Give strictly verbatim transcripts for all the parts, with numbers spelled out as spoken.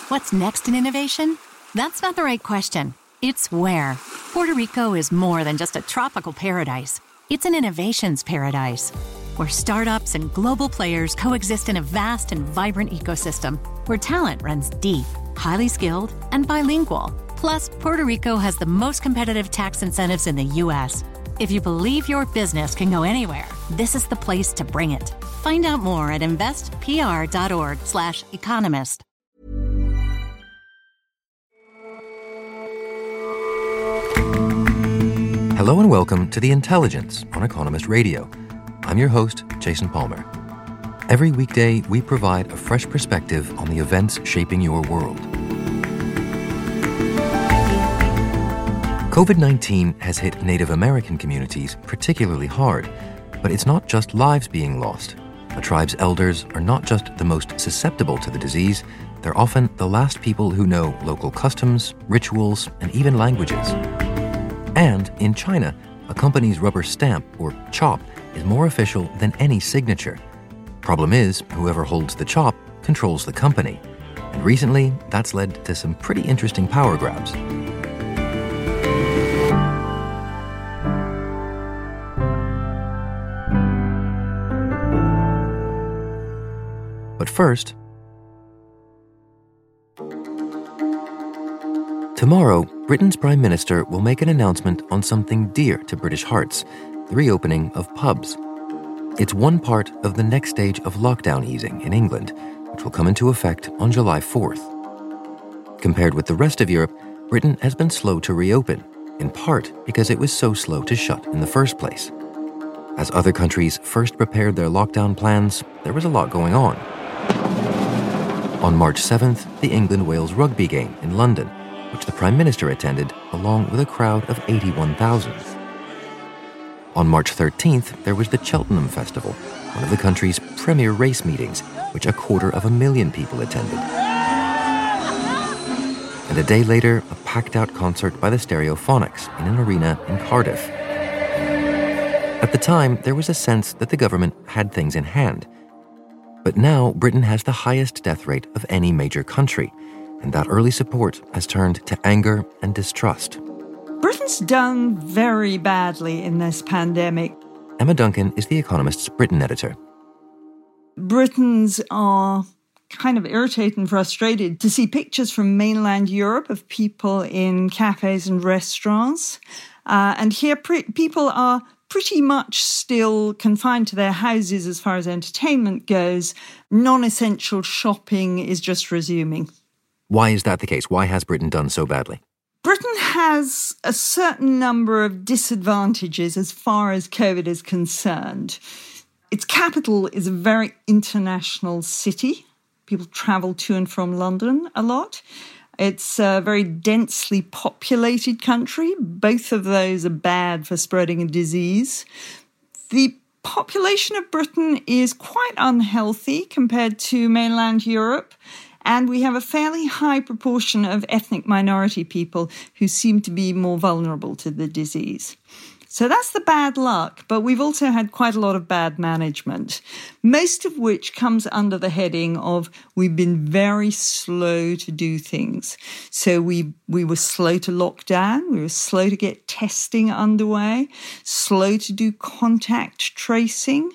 What's next in innovation? That's not the right question. It's where. Puerto Rico is more than just a tropical paradise. It's an innovations paradise, where startups and global players coexist in a vast and vibrant ecosystem, where talent runs deep, highly skilled, and bilingual. Plus, Puerto Rico has the most competitive tax incentives in the U S. If you believe your business can go anywhere, this is the place to bring it. Find out more at investpr.org slash economist. Hello and welcome to The Intelligence on Economist Radio. I'm your host, Jason Palmer. Every weekday, we provide a fresh perspective on the events shaping your world. covid nineteen has hit Native American communities particularly hard, but it's not just lives being lost. A tribe's elders are not just the most susceptible to the disease, they're often the last people who know local customs, rituals, and even languages. And in China, a company's rubber stamp, or chop, is more official than any signature. Problem is, whoever holds the chop controls the company. And recently, that's led to some pretty interesting power grabs. But first, tomorrow, Britain's Prime Minister will make an announcement on something dear to British hearts, the reopening of pubs. It's one part of the next stage of lockdown easing in England, which will come into effect on July fourth. Compared with the rest of Europe, Britain has been slow to reopen, in part because it was so slow to shut in the first place. As other countries first prepared their lockdown plans, there was a lot going on. On March seventh, the England-Wales rugby game in London, which the Prime Minister attended along with a crowd of eighty-one thousand. On March thirteenth, there was the Cheltenham Festival, one of the country's premier race meetings, which a quarter of a million people attended. And a day later, a packed-out concert by the Stereophonics in an arena in Cardiff. At the time, there was a sense that the government had things in hand. But now, Britain has the highest death rate of any major country, and that early support has turned to anger and distrust. Britain's done very badly in this pandemic. Emma Duncan is The Economist's Britain editor. Britons are kind of irritated and frustrated to see pictures from mainland Europe of people in cafes and restaurants. Uh, and here pre- people are pretty much still confined to their houses as far as entertainment goes. Non-essential shopping is just resuming. Why is that the case? Why has Britain done so badly? Britain has a certain number of disadvantages as far as COVID is concerned. Its capital is a very international city. People travel to and from London a lot. It's a very densely populated country. Both of those are bad for spreading a disease. The population of Britain is quite unhealthy compared to mainland Europe. And we have a fairly high proportion of ethnic minority people who seem to be more vulnerable to the disease. So that's the bad luck, but we've also had quite a lot of bad management, most of which comes under the heading of we've been very slow to do things. So we we were slow to lock down, we were slow to get testing underway, slow to do contact tracing.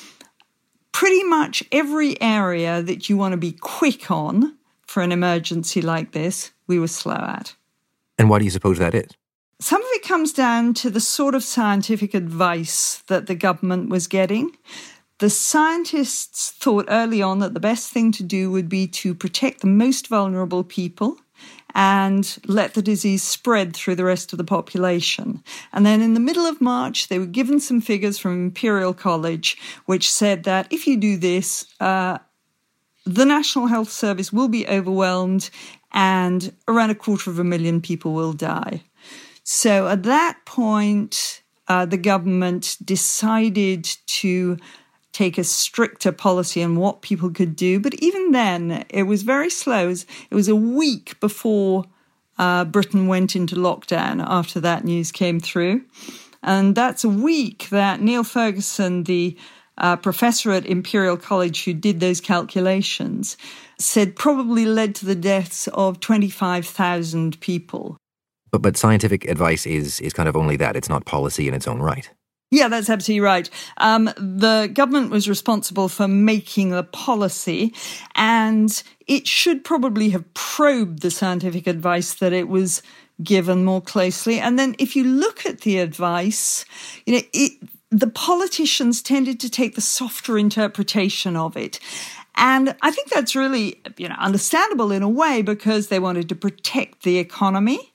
Pretty much every area that you want to be quick on for an emergency like this, we were slow at. And why do you suppose that is? Some of it comes down to the sort of scientific advice that the government was getting. The scientists thought early on that the best thing to do would be to protect the most vulnerable people and let the disease spread through the rest of the population. And then in the middle of March, they were given some figures from Imperial College, which said that if you do this, uh, the National Health Service will be overwhelmed and around a quarter of a million people will die. So at that point, uh, the government decided to take a stricter policy on what people could do. But even then, it was very slow. It was, it was a week before uh, Britain went into lockdown after that news came through. And that's a week that Neil Ferguson, the a professor at Imperial College who did those calculations, said probably led to the deaths of twenty-five thousand people. But but scientific advice is is kind of only that. It's not policy in its own right. Yeah, that's absolutely right. Um, the government was responsible for making the policy, and it should probably have probed the scientific advice that it was given more closely. And then if you look at the advice, you know, it, the politicians tended to take the softer interpretation of it. And I think that's really, you know, understandable in a way because they wanted to protect the economy.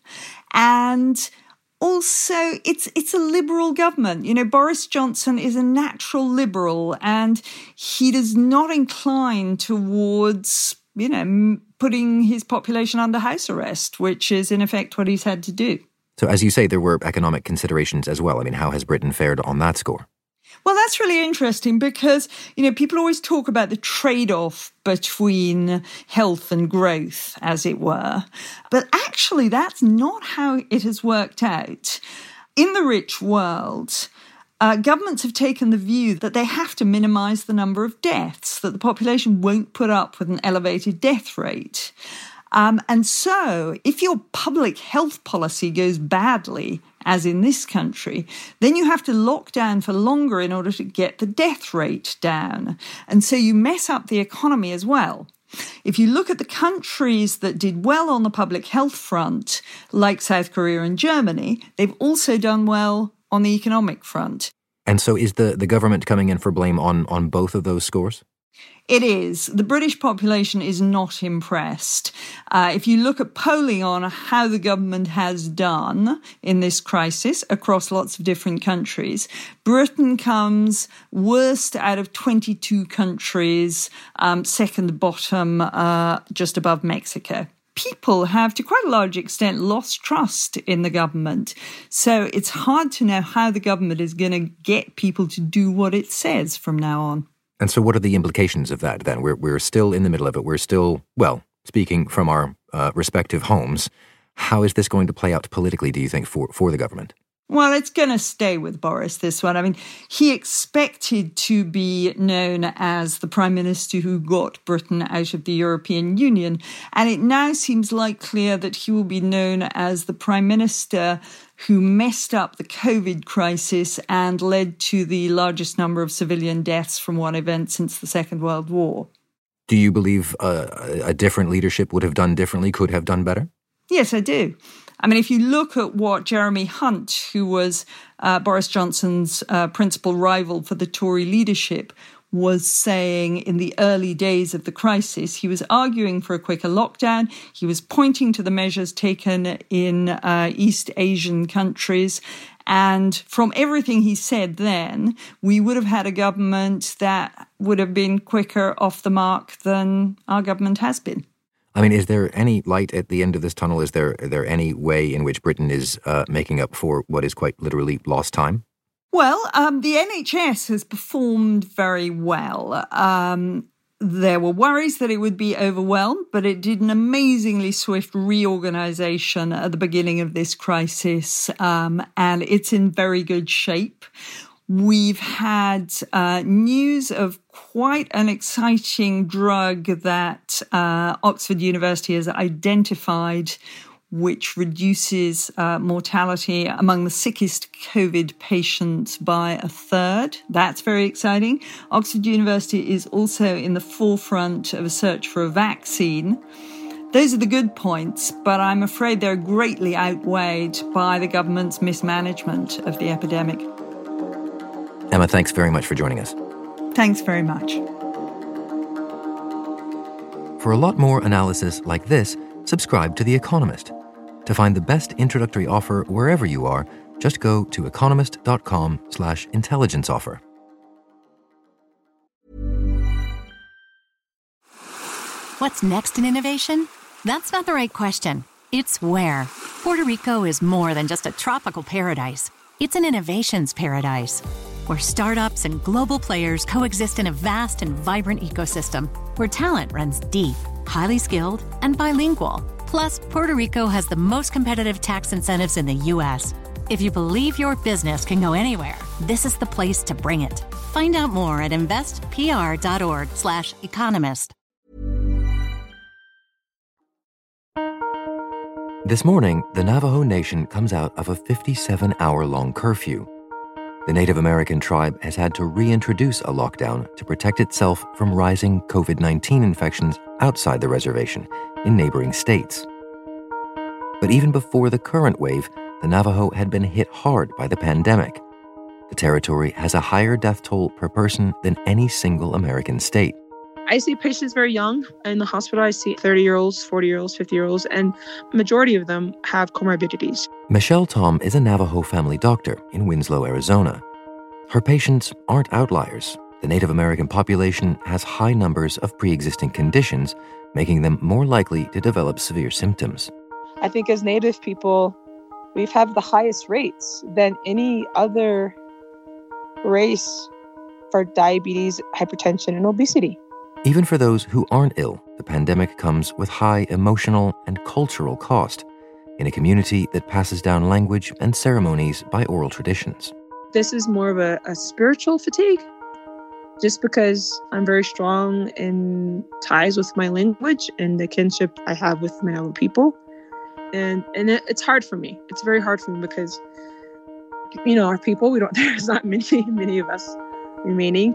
And also, it's it's a liberal government. You know, Boris Johnson is a natural liberal and he does not incline towards, you know, putting his population under house arrest, which is in effect what he's had to do. So as you say, there were economic considerations as well. I mean, how has Britain fared on that score? Well, that's really interesting because, you know, people always talk about the trade-off between health and growth, as it were. But actually, that's not how it has worked out. In the rich world, uh, governments have taken the view that they have to minimise the number of deaths, that the population won't put up with an elevated death rate. Um, and so if your public health policy goes badly, as in this country, then you have to lock down for longer in order to get the death rate down. And so you mess up the economy as well. If you look at the countries that did well on the public health front, like South Korea and Germany, they've also done well on the economic front. And so is the, the government coming in for blame on, on both of those scores? It is. The British population is not impressed. Uh, if you look at polling on how the government has done in this crisis across lots of different countries, Britain comes worst out of twenty-two countries, um, second bottom, uh, just above Mexico. People have, to quite a large extent, lost trust in the government. So it's hard to know how the government is going to get people to do what it says from now on. And so what are the implications of that then? We're we're still in the middle of it. We're still, well, speaking from our uh, respective homes, how is this going to play out politically, do you think, for, for the government? Well, it's going to stay with Boris, this one. I mean, he expected to be known as the Prime Minister who got Britain out of the European Union. And it now seems likely that he will be known as the Prime Minister who messed up the COVID crisis and led to the largest number of civilian deaths from one event since the Second World War. Do you believe uh, a different leadership would have done differently, could have done better? Yes, I do. I mean, if you look at what Jeremy Hunt, who was uh, Boris Johnson's uh, principal rival for the Tory leadership, was saying in the early days of the crisis, he was arguing for a quicker lockdown. He was pointing to the measures taken in uh, East Asian countries. And from everything he said then, we would have had a government that would have been quicker off the mark than our government has been. I mean, is there any light at the end of this tunnel? Is there is there any way in which Britain is uh, making up for what is quite literally lost time? Well, um, the N H S has performed very well. Um, there were worries that it would be overwhelmed, but it did an amazingly swift reorganisation at the beginning of this crisis, um, and it's in very good shape. We've had uh, news of quite an exciting drug that uh, Oxford University has identified, which reduces uh, mortality among the sickest COVID patients by a third. That's very exciting. Oxford University is also in the forefront of a search for a vaccine. Those are the good points, but I'm afraid they're greatly outweighed by the government's mismanagement of the epidemic. Emma, thanks very much for joining us. Thanks very much. For a lot more analysis like this, subscribe to The Economist. To find the best introductory offer wherever you are, just go to economist.com slash intelligence offer. What's next in innovation? That's not the right question. It's where. Puerto Rico is more than just a tropical paradise. It's an innovations paradise, where startups and global players coexist in a vast and vibrant ecosystem, where talent runs deep, highly skilled, and bilingual. Plus, Puerto Rico has the most competitive tax incentives in the U S. If you believe your business can go anywhere, this is the place to bring it. Find out more at investpr.org slash economist. This morning, the Navajo Nation comes out of a fifty-seven hour long curfew. The Native American tribe has had to reintroduce a lockdown to protect itself from rising covid nineteen infections outside the reservation in neighboring states. But even before the current wave, the Navajo had been hit hard by the pandemic. The territory has a higher death toll per person than any single American state. I see patients very young. In the hospital, I see thirty-year-olds, forty-year-olds, fifty-year-olds, and the majority of them have comorbidities. Michelle Tom is a Navajo family doctor in Winslow, Arizona. Her patients aren't outliers. The Native American population has high numbers of pre-existing conditions, making them more likely to develop severe symptoms. I think as Native people, we've had the highest rates than any other race for diabetes, hypertension, and obesity. Even for those who aren't ill, the pandemic comes with high emotional and cultural cost in a community that passes down language and ceremonies by oral traditions. This is more of a, a spiritual fatigue, just because I'm very strong in ties with my language and the kinship I have with my own people. And and it, it's hard for me. It's very hard for me because, you know, our people, we don't, there's not many, many of us remaining.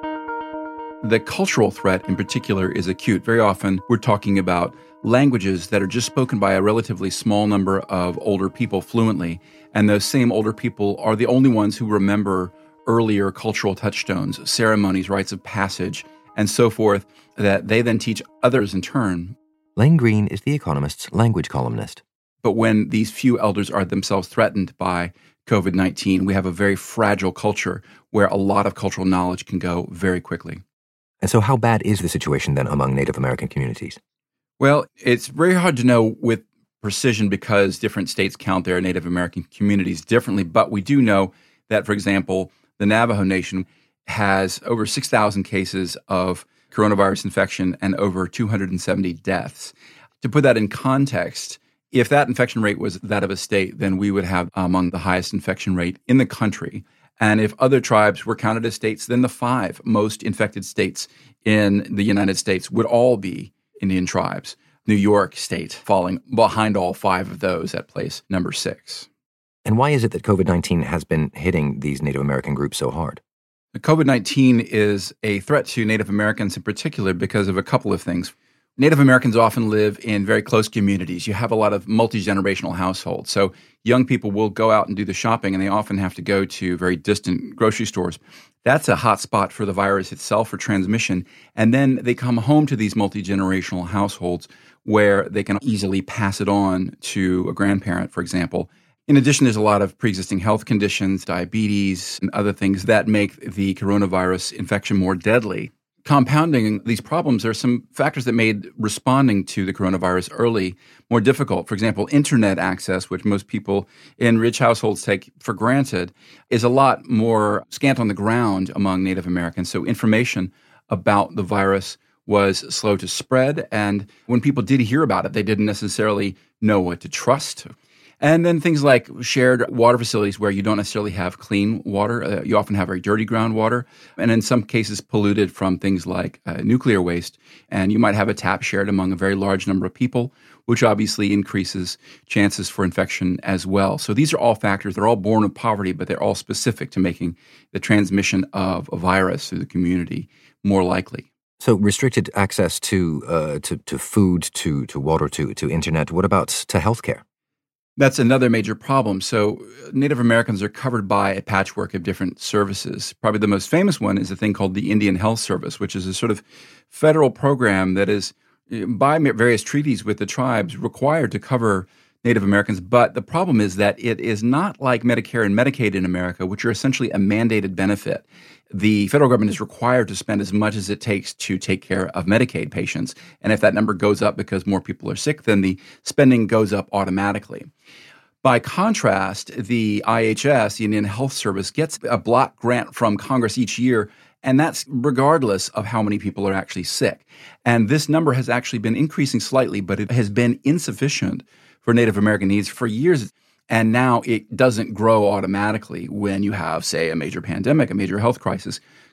The cultural threat in particular is acute. Very often we're talking about languages that are just spoken by a relatively small number of older people fluently. And those same older people are the only ones who remember earlier cultural touchstones, ceremonies, rites of passage, and so forth, that they then teach others in turn. Lane Green is The Economist's language columnist. But when these few elders are themselves threatened by covid nineteen, we have a very fragile culture where a lot of cultural knowledge can go very quickly. And so how bad is the situation then among Native American communities? Well, it's very hard to know with precision because different states count their Native American communities differently. But we do know that, for example, the Navajo Nation has over six thousand cases of coronavirus infection and over two hundred seventy deaths. To put that in context, if that infection rate was that of a state, then we would have among the highest infection rate in the country. And if other tribes were counted as states, then the five most infected states in the United States would all be Indian tribes. New York State falling behind all five of those at place number six. And why is it that covid nineteen has been hitting these Native American groups so hard? covid nineteen is a threat to Native Americans in particular because of a couple of things. Native Americans often live in very close communities. You have a lot of multi-generational households. So young people will go out and do the shopping, and they often have to go to very distant grocery stores. That's a hot spot for the virus itself for transmission. And then they come home to these multi-generational households where they can easily pass it on to a grandparent, for example. In addition, there's a lot of pre-existing health conditions, diabetes, and other things that make the coronavirus infection more deadly. Compounding these problems, there are some factors that made responding to the coronavirus early more difficult. For example, internet access, which most people in rich households take for granted, is a lot more scant on the ground among Native Americans. So information about the virus was slow to spread. And when people did hear about it, they didn't necessarily know what to trust. And then things like shared water facilities where you don't necessarily have clean water. Uh, you often have very dirty groundwater, and in some cases polluted from things like uh, nuclear waste. And you might have a tap shared among a very large number of people, which obviously increases chances for infection as well. So these are all factors. They're all born of poverty, but they're all specific to making the transmission of a virus through the community more likely. So restricted access to uh, to, to food, to to water, to to internet. What about to healthcare? That's another major problem. So Native Americans are covered by a patchwork of different services. Probably the most famous one is a thing called the Indian Health Service, which is a sort of federal program that is, by various treaties with the tribes, required to cover Native Americans. But the problem is that it is not like Medicare and Medicaid in America, which are essentially a mandated benefit. The federal government is required to spend as much as it takes to take care of Medicaid patients. And if that number goes up because more people are sick, then the spending goes up automatically. By contrast, the I H S, the Indian Health Service, gets a block grant from Congress each year, and that's regardless of how many people are actually sick. And this number has actually been increasing slightly, but it has been insufficient for Native American needs for years. And now it doesn't grow automatically when you have, say, a major pandemic, a major health crisis.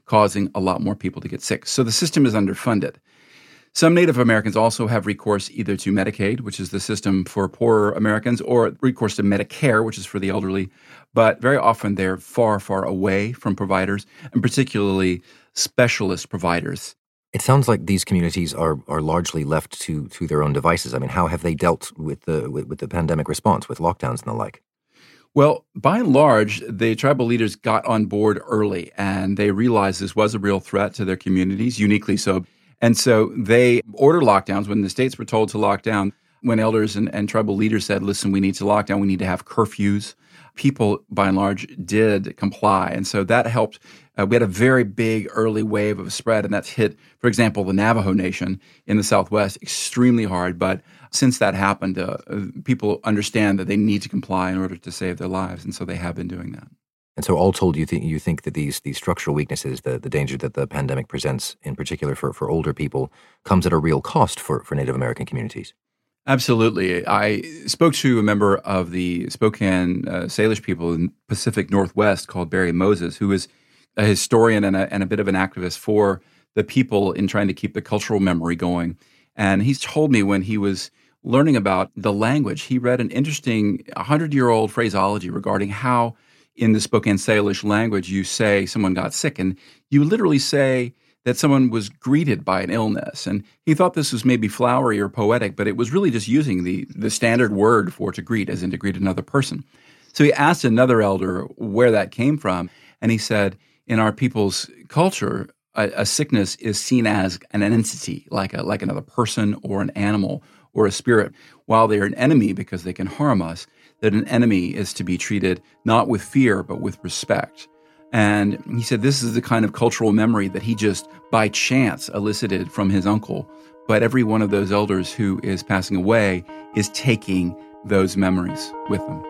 causing a lot more people to get sick. So the system is underfunded. Some Native Americans also have recourse either to Medicaid, which is the system for poorer Americans, or recourse to Medicare, which is for the elderly. But very often they're far, far away from providers, and particularly specialist providers. It sounds like these communities are are largely left to to their own devices. I mean, how have they dealt with the with, with the pandemic response, with lockdowns and the like? Well, by and large, the tribal leaders got on board early, and they realized this was a real threat to their communities, uniquely so. And so they ordered lockdowns when the states were told to lock down. When elders and, and tribal leaders said, listen, we need to lock down, we need to have curfews, people, by and large, did comply. And so that helped. Uh, we had a very big early wave of spread, and that's hit, for example, the Navajo Nation in the Southwest extremely hard. But since that happened, uh, people understand that they need to comply in order to save their lives, and so they have been doing that. And so all told, you think you think that these these structural weaknesses, the, the danger that the pandemic presents, in particular for, for older people, comes at a real cost for, for Native American communities? Absolutely. I spoke to a member of the Spokane uh, Salish people in Pacific Northwest called Barry Moses, who is a historian and a, and a bit of an activist for the people in trying to keep the cultural memory going. And he's told me when he was learning about the language, he read an interesting one hundred-year-old phraseology regarding how in the Spokane Salish language you say someone got sick, and you literally say that someone was greeted by an illness. And he thought this was maybe flowery or poetic, but it was really just using the, the standard word for to greet, as in to greet another person. So he asked another elder where that came from, and he said, in our people's culture, a, a sickness is seen as an entity, like a, like another person or an animal or a spirit, while they're an enemy because they can harm us, that an enemy is to be treated not with fear, but with respect. And he said this is the kind of cultural memory that he just by chance elicited from his uncle. But every one of those elders who is passing away is taking those memories with them.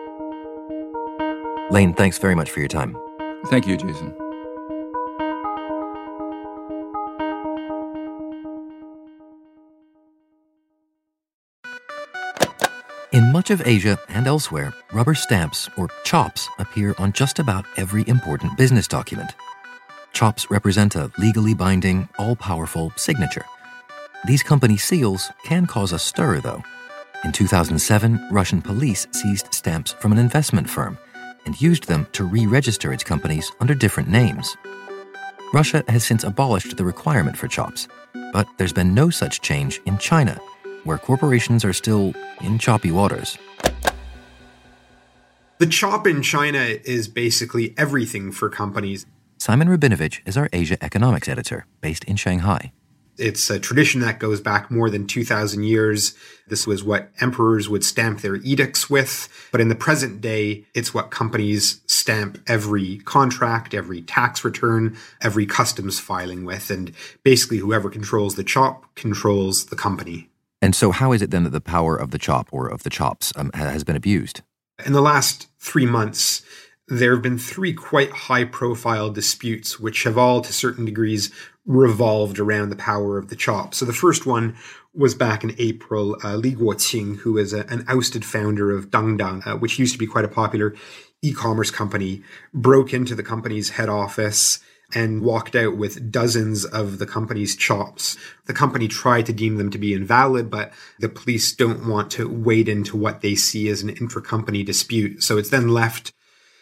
Lane, thanks very much for your time. Thank you, Jason. In much of Asia and elsewhere, rubber stamps, or chops, appear on just about every important business document. Chops represent a legally binding, all-powerful signature. These company seals can cause a stir, though. In two thousand seven, Russian police seized stamps from an investment firm and used them to re-register its companies under different names. Russia has since abolished the requirement for chops, but there's been no such change in China, where corporations are still in choppy waters. The chop in China is basically everything for companies. Simon Rabinovich is our Asia economics editor, based in Shanghai. It's a tradition that goes back more than two thousand years. This was what emperors would stamp their edicts with. But in the present day, it's what companies stamp every contract, every tax return, every customs filing with. And basically, whoever controls the chop controls the company. And so how is it then that the power of the chop, or of the chops, um, has been abused? In the last three months, there have been three quite high-profile disputes, which have all, to certain degrees, revolved around the power of the chop. So the first one was back in April. Uh, Li Guoqing, who is a, an ousted founder of Dangdang, uh, which used to be quite a popular e-commerce company, broke into the company's head office and walked out with dozens of the company's chops. The company tried to deem them to be invalid, but the police don't want to wade into what they see as an intra-company dispute. So it's then left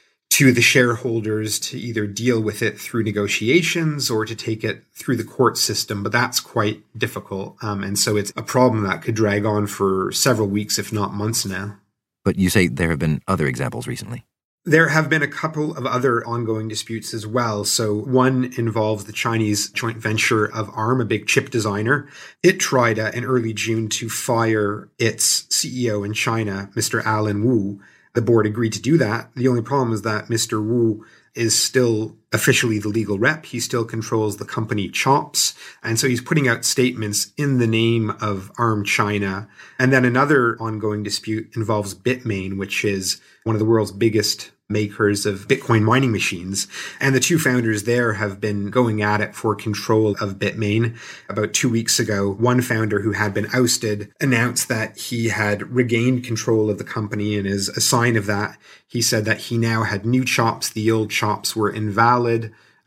to the shareholders to either deal with it through negotiations or to take it through the court system. But that's quite difficult. Um, and so it's a problem that could drag on for several weeks, if not months now. But you say there have been other examples recently. There have been a couple of other ongoing disputes as well. So one involves the Chinese joint venture of Arm, a big chip designer. It tried uh, in early June to fire its C E O in China, Mister Alan Wu. The board agreed to do that. The only problem is that Mister Wu is still officially the legal rep. He still controls the company Chops. And so he's putting out statements in the name of Arm China. And then another ongoing dispute involves Bitmain, which is one of the world's biggest makers of Bitcoin mining machines. And the two founders there have been going at it for control of Bitmain. About two weeks ago, one founder who had been ousted announced that he had regained control of the company, and as a sign of that, he said that he now had new chops. The old chops were invalid.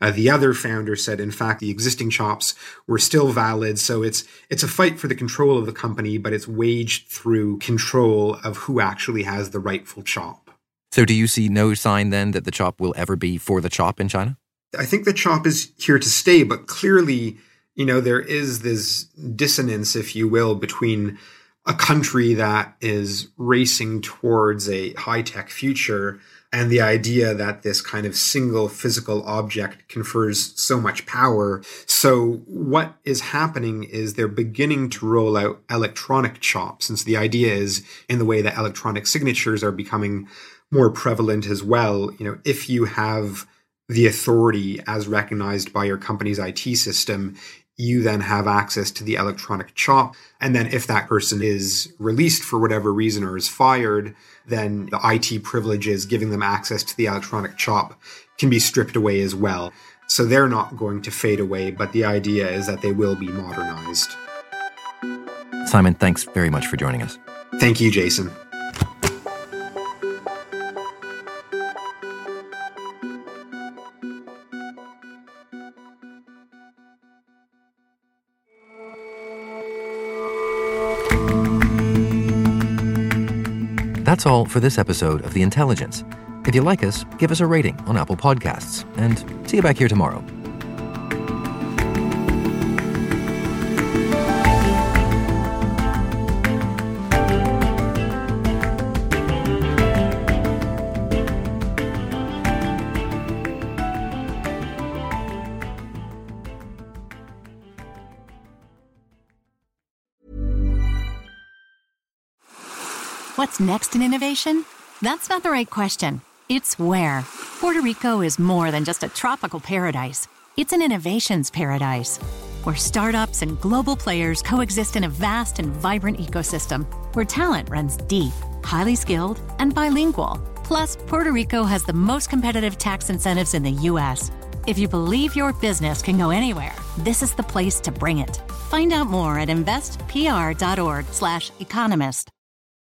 Uh, the other founder said, in fact, the existing CHOPs were still valid. So it's it's a fight for the control of the company, but it's waged through control of who actually has the rightful CHOP. So do you see no sign then that the CHOP will ever be for the CHOP in China? I think the CHOP is here to stay, but clearly, you know, there is this dissonance, if you will, between a country that is racing towards a high-tech future and the idea that this kind of single physical object confers so much power. So what is happening is they're beginning to roll out electronic CHOPs. And so the idea is, in the way that electronic signatures are becoming more prevalent as well, you know, if you have the authority as recognized by your company's I T system, you then have access to the electronic CHOP. And then if that person is released for whatever reason or is fired, then the I T privileges giving them access to the electronic CHOP can be stripped away as well. So they're not going to fade away, but the idea is that they will be modernized. Simon, thanks very much for joining us. Thank you, Jason. That's all for this episode of The Intelligence. If you like us, give us a rating on Apple Podcasts, and see you back here tomorrow. What's next in innovation? That's not the right question. It's where. Puerto Rico is more than just a tropical paradise. It's an innovations paradise, where startups and global players coexist in a vast and vibrant ecosystem, where talent runs deep, highly skilled, and bilingual. Plus, Puerto Rico has the most competitive tax incentives in the U S. If you believe your business can go anywhere, this is the place to bring it. Find out more at investpr.org slash economist.